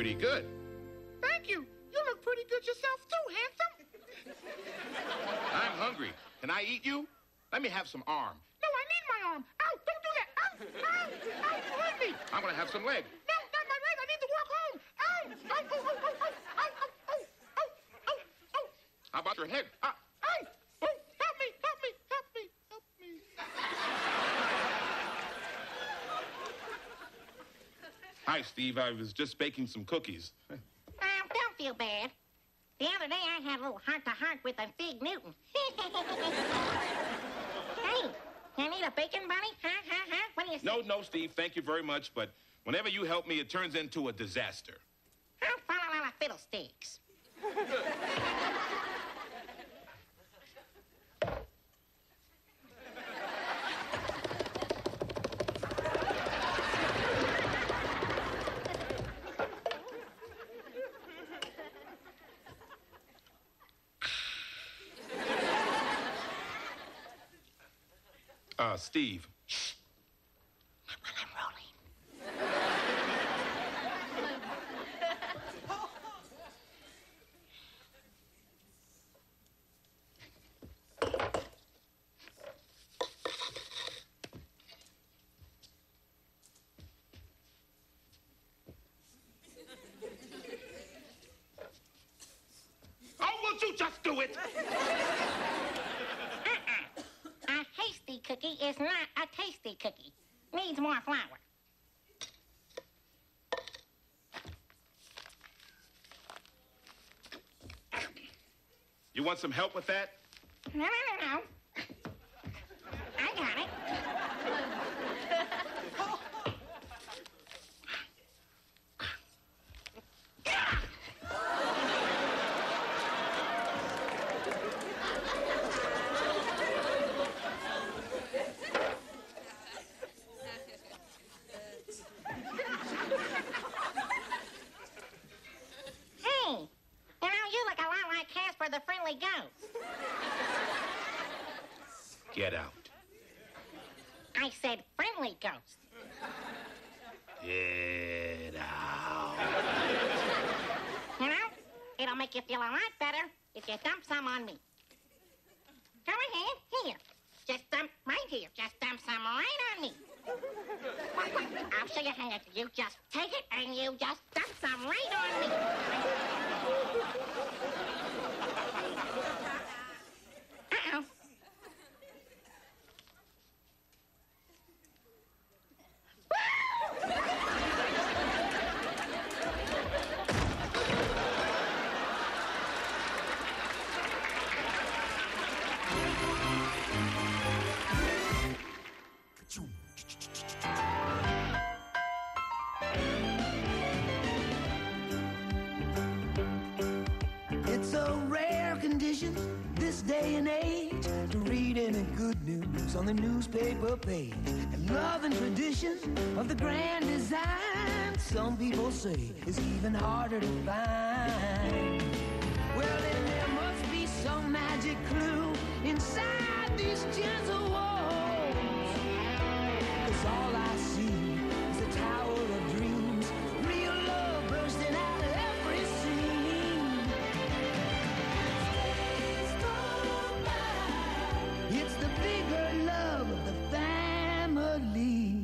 pretty good. Thank you. You look pretty good yourself, too, handsome. I'm hungry. Can I eat you? Let me have some arm. No, I need my arm. Ow, don't do that. Ow, ow, ow, you hurt me. I'm going to have some leg. No, not my leg. I need to walk home. Ow, ow, ow, ow, ow, ow, ow, ow, ow, ow, ow. How about your head? Ow, oh, help me, help me, help me, help me. Hi, Steve. I was just baking some cookies. Don't feel bad. The other day I had a little heart-to-heart with a Fig Newton. Hey, you need a bacon bunny? Huh? What do you say? No, Steve. Thank you very much. But whenever you help me, it turns into a disaster. I'll follow all the fiddlesticks. Steve. Shh. Not while I'm rolling. Oh, won't you just do it? A hasty cookie is not a tasty cookie. Needs more flour. You want some help with that? No. I got it. Hey, you look a lot like Casper the Friendly Ghost. Get out. I said friendly ghost. Get out. You know, it'll make you feel a lot better if you dump some on me. Go ahead, here. Just dump right here. Just dump some right on me. I'll show you how to. You just take it and you just dump some right on me. Uh-oh. It's a rare condition this day and age to read any good news on the newspaper page. And love and tradition of the grand design, some people say, is even harder to find. Well, then there must be some magic clue inside these gentle walls. 'Cause all I see is a tower of dreams, real love bursting out of every scene. It's the bigger love of the family.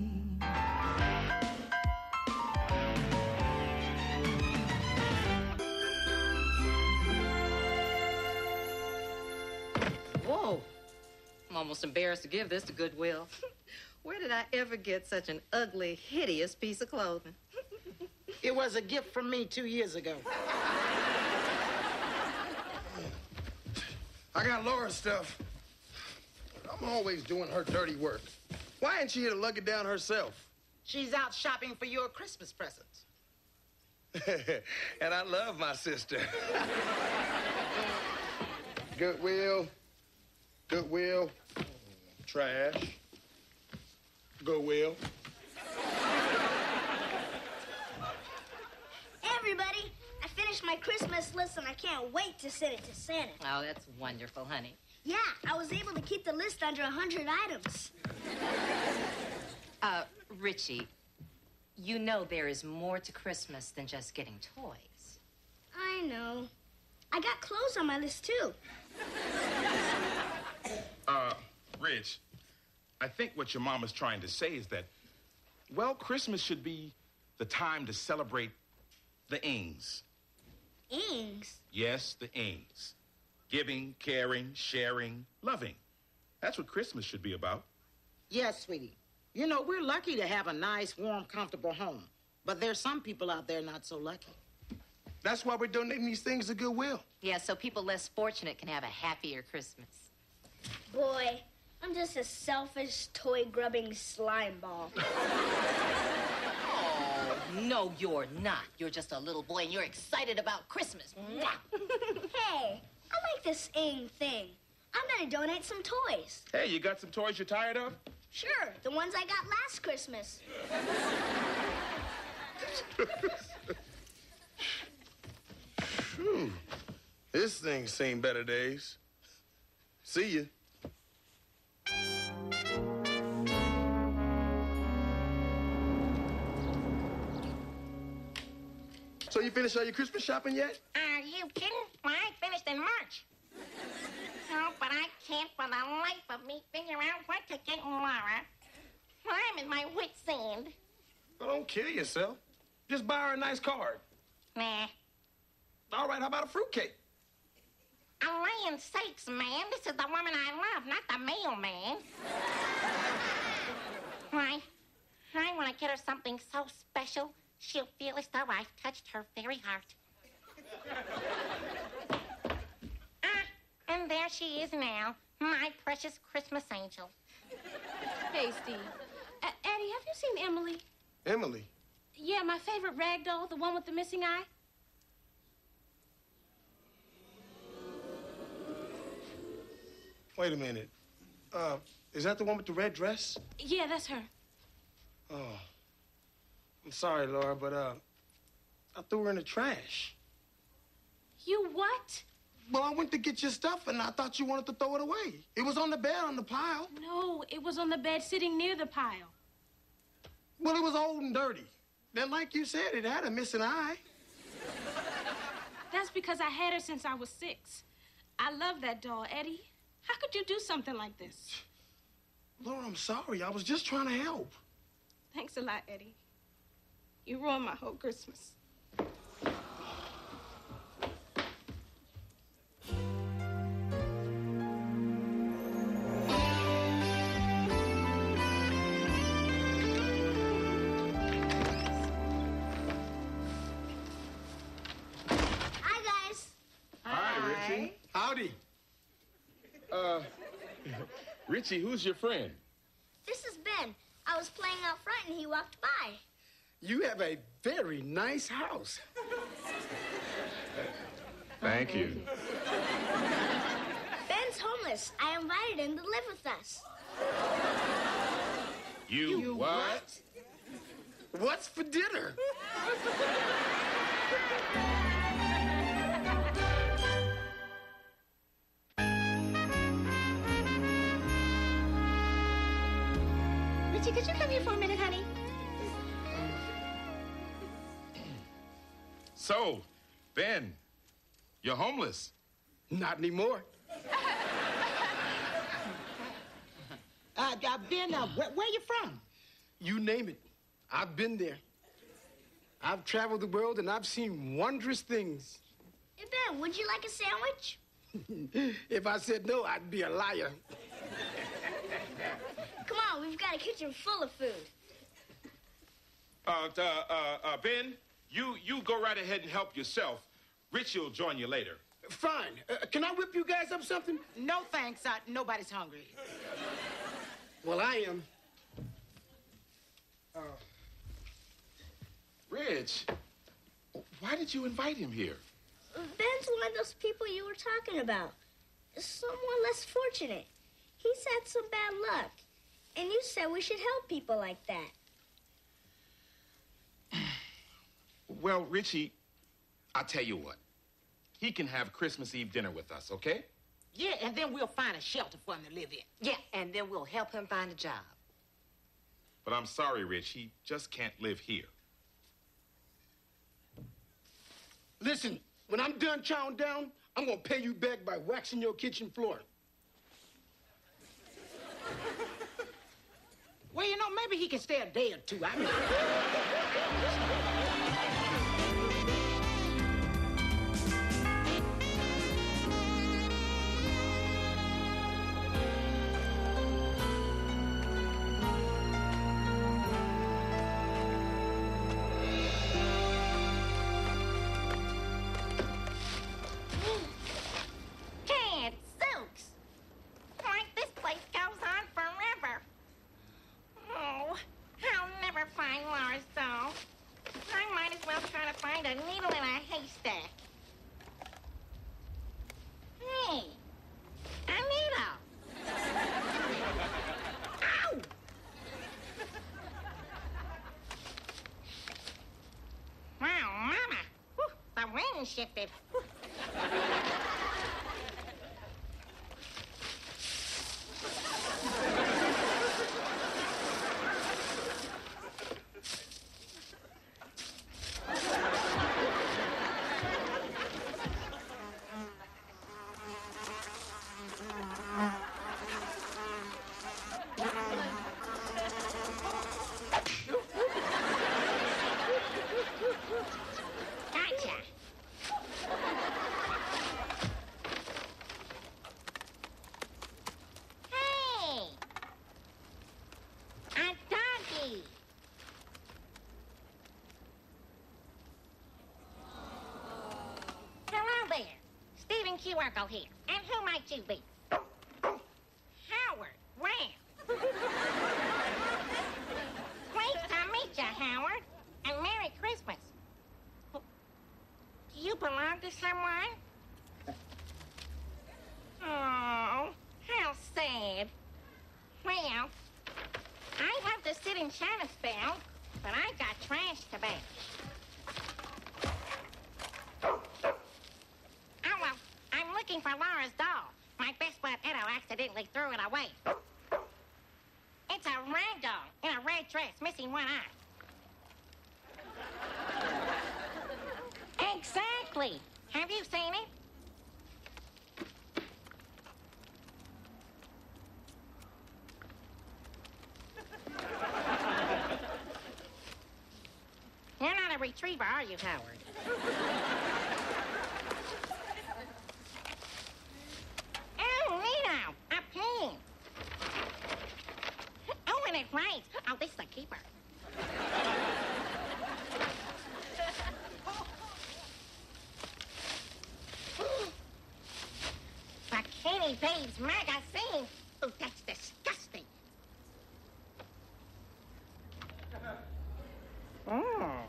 Whoa. I'm almost embarrassed to give this to Goodwill. Where did I ever get such an ugly, hideous piece of clothing? It was a gift from me 2 years ago. I got Laura's stuff. I'm always doing her dirty work. Why ain't she here to lug it down herself? She's out shopping for your Christmas presents. And I love my sister. Goodwill. Trash. Goodwill. Hey, everybody. I finished my Christmas list and I can't wait to send it to Santa. Oh, that's wonderful, honey. Yeah, I was able to keep the list under 100 items. Richie, You know there is more to Christmas than just getting toys. I know. I got clothes on my list, too. Rich, I think what your mama's trying to say is that, well, Christmas should be the time to celebrate the Ings. Ings? Yes, the Ings. Giving, caring, sharing, loving. That's what Christmas should be about. Yes, sweetie. You know, we're lucky to have a nice, warm, comfortable home. But there's some people out there not so lucky. That's why we're donating these things to Goodwill. Yeah, so people less fortunate can have a happier Christmas. Boy, I'm just a selfish, toy-grubbing slime ball. Oh, no, you're not. You're just a little boy and you're excited about Christmas. Mwah. Hey, I like this Ing thing. I'm gonna donate some toys. Hey, you got some toys you're tired of? Sure, the ones I got last Christmas. Phew. This thing's seen better days. See ya. So you finished all your Christmas shopping yet? Are you kidding? Well, I finished in March. No, but I can't for the life of me figure out what to get Laura. I'm at my wit's end. Well, don't kill yourself. Just buy her a nice card. Nah. All right, how about a fruitcake? A land sakes, man. This is the woman I love, not the mailman. Why? I want to get her something so special, she'll feel as though I've touched her very heart. And there she is now, my precious Christmas angel. Hey, Steve. Eddie, have you seen Emily? Emily? Yeah, my favorite rag doll, the one with the missing eye. Wait a minute. Is that the one with the red dress? Yeah, that's her. Oh. I'm sorry, Laura, but, I threw her in the trash. You what? Well, I went to get your stuff, and I thought you wanted to throw it away. It was on the bed on the pile. No, it was on the bed sitting near the pile. Well, it was old and dirty. Then, like you said, it had a missing eye. That's because I had her since I was 6. I love that doll, Eddie. How could you do something like this? Laura, I'm sorry. I was just trying to help. Thanks a lot, Eddie. You ruined my whole Christmas. Howdy. Richie, who's your friend? This is Ben. I was playing out front and he walked by. You have a very nice house. Thank you. Ben's homeless. I invited him to live with us. You what? What's for dinner? Richie, could you come here for a minute, honey? So, Ben, you're homeless. Not anymore. Ben, where you from? You name it. I've been there. I've traveled the world and I've seen wondrous things. Hey, Ben, would you like a sandwich? If I said no, I'd be a liar. Come on, we've got a kitchen full of food. Ben, you go right ahead and help yourself. Richie will join you later. Fine. Can I whip you guys up something? No, thanks. Nobody's hungry. Well, I am. Rich, why did you invite him here? Ben's one of those people you were talking about. Someone less fortunate. He's had some bad luck. And you said we should help people like that. Well, Richie, I'll tell you what. He can have Christmas Eve dinner with us, okay? Yeah, and then we'll find a shelter for him to live in. Yeah, and then we'll help him find a job. But I'm sorry, Rich. He just can't live here. Listen, when I'm done chowing down, I'm gonna pay you back by waxing your kitchen floor. Well, you know, maybe he can stay a day or two. I mean... Ted Sukes! Like this place goes on forever. Oh, I'll never find Laura's doll. I might as well try to find a needle in a haystack. Hey, a needle. Ow! Wow, Mama! Whew, the wind shifted. Whew. Gotcha. Hey! A doggy! Hello there. Stephen Q. Urkel here. And who might you be? Howard. Where? Pleased to meet you, Howard. And Merry Christmas. Do you belong to someone? Oh, how sad. Well, I'd love to sit and chat a spell, but I've got trash to bash. Oh, well, I'm looking for Laura's doll. My best bud Edo accidentally threw it away. It's a rag doll in a red dress, missing one eye. Exactly. Have you seen it? You're not a retriever, are you, Howard? Oh, Nino, a pin. Oh, and it rains. Oh, this is a keeper. Bikini Babes magazine. Oh, that's disgusting. Oh.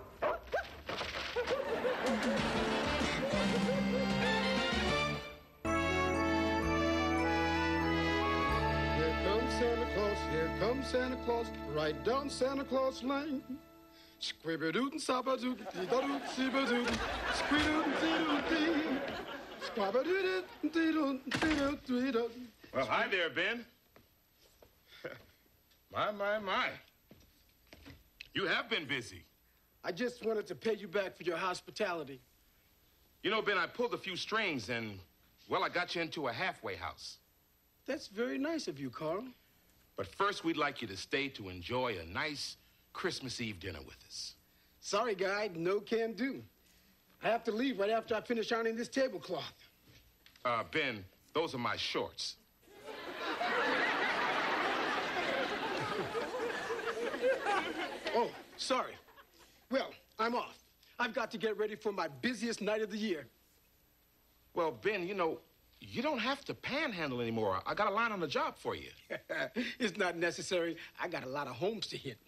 Here comes Santa Claus, here comes Santa Claus, right down Santa Claus Lane. Squibba-doodin' sabba-doodin' dee-da-doodin' sibba-doodin' squee-doodin' dee-doodin' dee. Squabba-doodin' dee-doodin' dee-doodin' dee-doodin'. Well, hi there, Ben. My. You have been busy. I just wanted to pay you back for your hospitality. You know, Ben, I pulled a few strings and, well, I got you into a halfway house. That's very nice of you, Carl. But first, we'd like you to stay to enjoy a nice Christmas Eve dinner with us. Sorry, guy, no can do. I have to leave right after I finish ironing this tablecloth. Ben, those are my shorts. Oh, sorry. Well, I'm off. I've got to get ready for my busiest night of the year. Well, Ben, you know, you don't have to panhandle anymore. I got a line on the job for you. It's not necessary. I got a lot of homes to hit.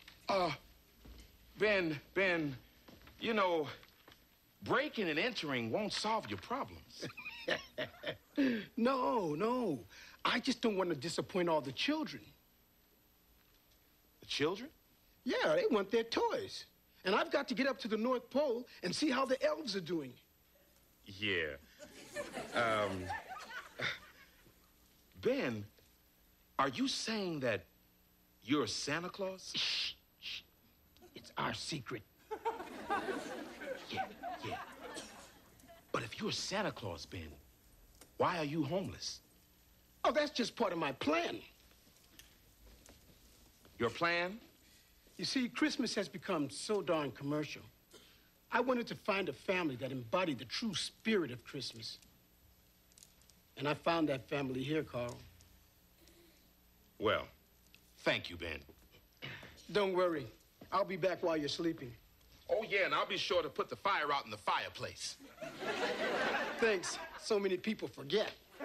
Ben, you know, breaking and entering won't solve your problems. No. I just don't want to disappoint all the children. The children? Yeah, they want their toys. And I've got to get up to the North Pole and see how the elves are doing. Yeah. Ben, are you saying that you're Santa Claus? Shh, shh. It's our secret. Yeah. But if you're Santa Claus, Ben, why are you homeless? Oh, that's just part of my plan. Your plan? You see, Christmas has become so darn commercial. I wanted to find a family that embodied the true spirit of Christmas. And I found that family here, Carl. Well, thank you, Ben. Don't worry. I'll be back while you're sleeping. Oh, yeah, and I'll be sure to put the fire out in the fireplace. Thanks. So many people forget.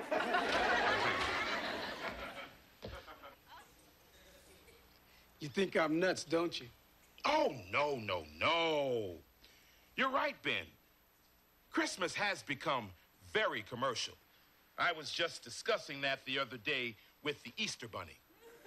You think I'm nuts, don't you? Oh, no. You're right, Ben. Christmas has become very commercial. I was just discussing that the other day with the Easter Bunny.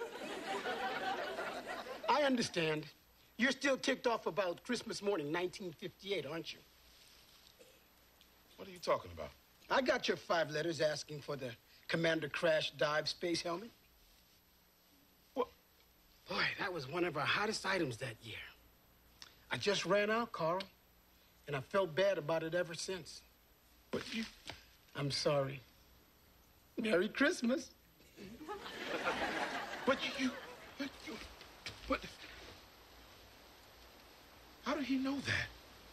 I understand. You're still ticked off about Christmas morning, 1958, aren't you? What are you talking about? I got your 5 letters asking for the Commander Crash Dive space helmet. What? Boy, that was one of our hottest items that year. I just ran out, Carl, and I felt bad about it ever since. But you... I'm sorry. Merry Christmas. But how did he know that?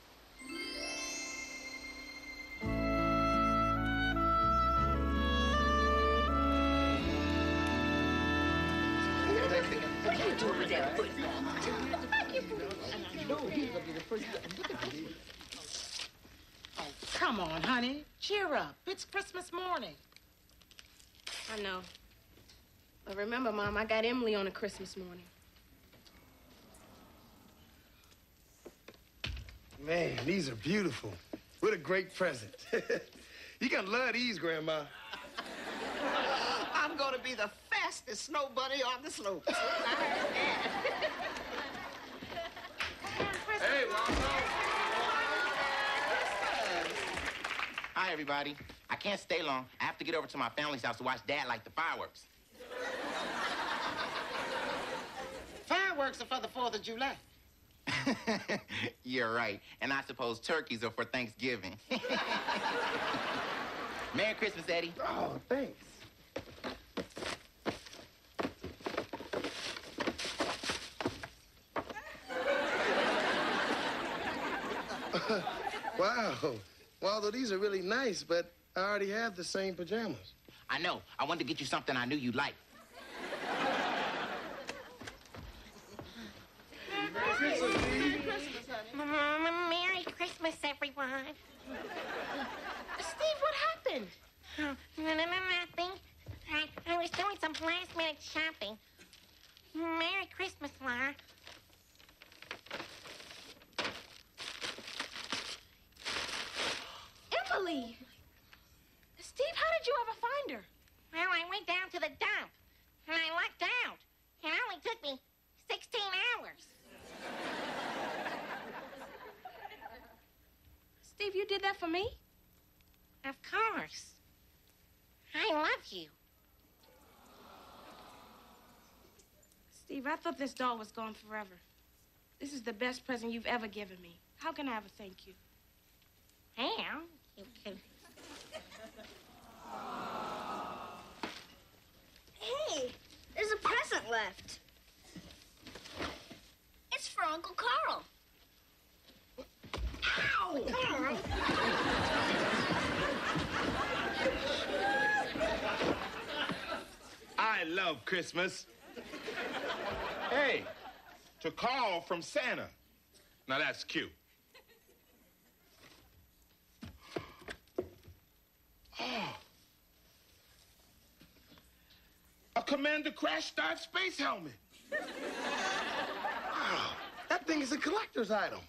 Oh, come on, honey. Cheer up. It's Christmas morning. I know. But remember, Mom, I got Emily on a Christmas morning. Man, these are beautiful. What a great present. You gonna love these, Grandma. I'm gonna be the fastest snow bunny on the slopes. Hey, Lonzo. Hi, everybody. I can't stay long. I have to get over to my family's house to watch Dad light the fireworks. Fireworks are for the 4th of July. You're right. And I suppose turkeys are for Thanksgiving. Merry Christmas, Eddie. Oh, thanks. Wow. Waldo, these are really nice, but I already have the same pajamas. I know. I wanted to get you something I knew you'd like. Merry Christmas, everyone. Steve, what happened? Nothing. I was doing some last-minute shopping. Merry Christmas, Laura. Emily! Steve, how did you ever find her? Well, I went down to the dump, and I lucked out. It only took me 16 hours. Steve, you did that for me? Of course. I love you. Steve, I thought this doll was gone forever. This is the best present you've ever given me. How can I ever thank you? Well, you could... Hey, there's a present left. It's for Uncle Carl. Ow! Carl! I love Christmas. Hey, to Carl from Santa. Now that's cute. Oh. A Commander Crash Dive space helmet. Wow, that thing is a collector's item.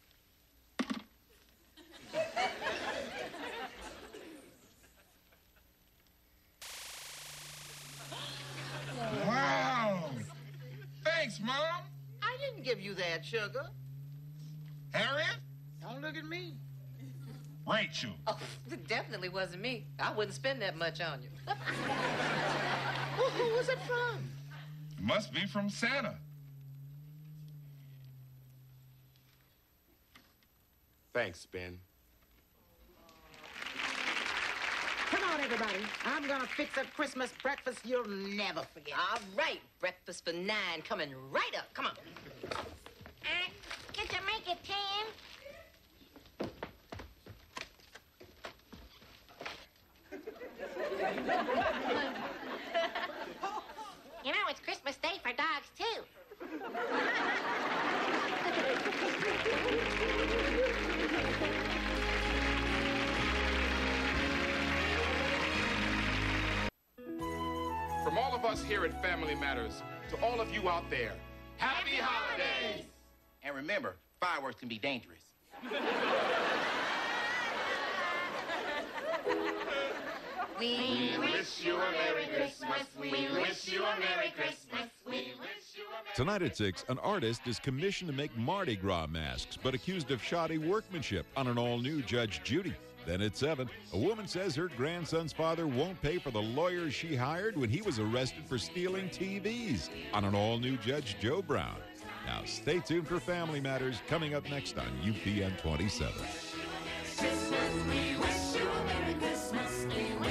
Wow. Thanks, Mom. I didn't give you that, sugar. Harriet? Don't look at me. Rachel. Oh, it definitely wasn't me. I wouldn't spend that much on you. Well, who was it from? Must be from Santa. Thanks, Ben. Come on, everybody. I'm gonna fix a Christmas breakfast you'll never forget. All right, breakfast for 9 coming right up. Come on. Could you make it 10? You know, it's Christmas Day for dogs, too. From all of us here at Family Matters to all of you out there, happy holidays! And remember, fireworks can be dangerous. We wish you a Merry Christmas. We wish you a Merry Christmas. We wish you a Merry Tonight at 6, an artist is commissioned to make Mardi Gras masks, but accused of shoddy workmanship on an all-new Judge Judy. Then at 7, a woman says her grandson's father won't pay for the lawyers she hired when he was arrested for stealing TVs on an all-new Judge Joe Brown. Now stay tuned for Family Matters coming up next on UPN 27. Christmas. We wish you a Merry Christmas. We